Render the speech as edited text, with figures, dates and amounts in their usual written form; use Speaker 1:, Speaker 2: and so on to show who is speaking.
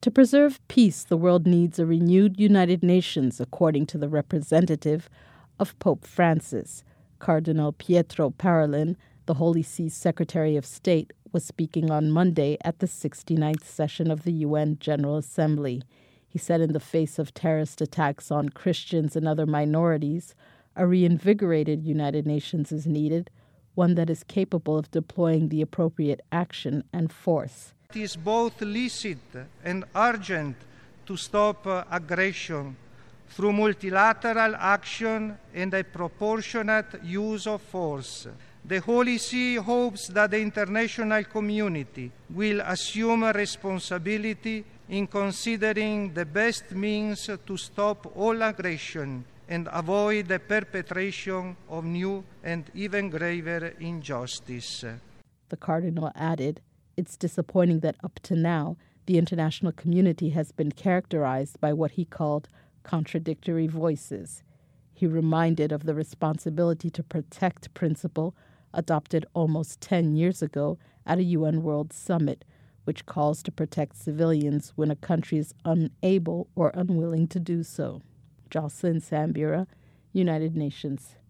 Speaker 1: To preserve peace, the world needs a renewed United Nations, according to the representative of Pope Francis. Cardinal Pietro Parolin, the Holy See's Secretary of State, was speaking on Monday at the 69th session of the UN General Assembly. He said in the face of terrorist attacks on Christians and other minorities, a reinvigorated United Nations is needed, one that is capable of deploying the appropriate action and force.
Speaker 2: It is both licit and urgent to stop aggression through multilateral action and a proportionate use of force. The Holy See hopes that the international community will assume responsibility in considering the best means to stop all aggression and avoid the perpetration of new and even graver injustice.
Speaker 1: The Cardinal added, "It's disappointing that up to now, the international community has been characterized by what he called contradictory voices." He reminded of the responsibility to protect principle adopted almost 10 years ago at a UN World Summit, which calls to protect civilians when a country is unable or unwilling to do so. Jocelyn Sambura, United Nations.